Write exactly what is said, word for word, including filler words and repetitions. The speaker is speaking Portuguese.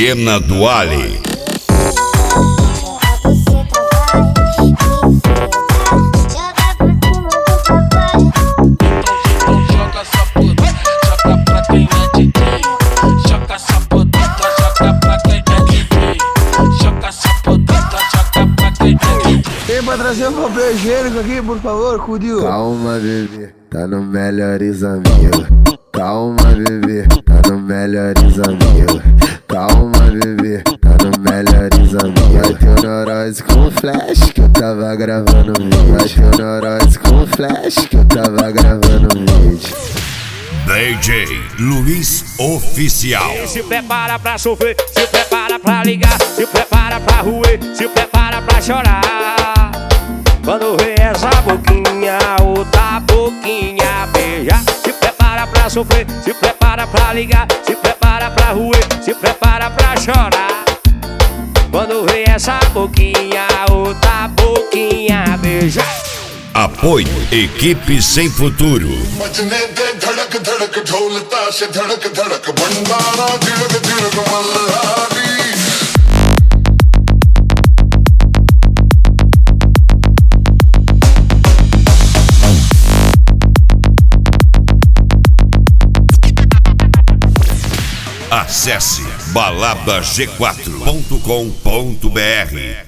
Viena do Ali. Joga essa puta, joga pra quem é D J. Joga essa puta, joga pra quem é D J. Joga essa puta, joga pra quem é D J. Tem pra trazer um papel higiênico aqui, por favor, Cudil? Calma, bebê, tá no Melhores Amigos. Calma, bebê, tá no Melhores Amigos. Calma, bebê, tá no Melhores Amigos. Vai ter um neurose com flash que eu tava gravando vídeo. Vai ter um neurose com flash que eu tava gravando vídeo. D J Luiz Oficial. Se prepara pra sofrer, se prepara pra ligar, se prepara pra ruer, se prepara pra chorar. Quando vem essa boquinha, outra boquinha beija. Se prepara pra sofrer, se prepara pra ligar, se prepara pra ruer, se prepara pra chorar. Quando vem essa boquinha, outra boquinha beija. Apoio Equipe Sem Futuro. Acesse balada g quatro ponto com ponto br.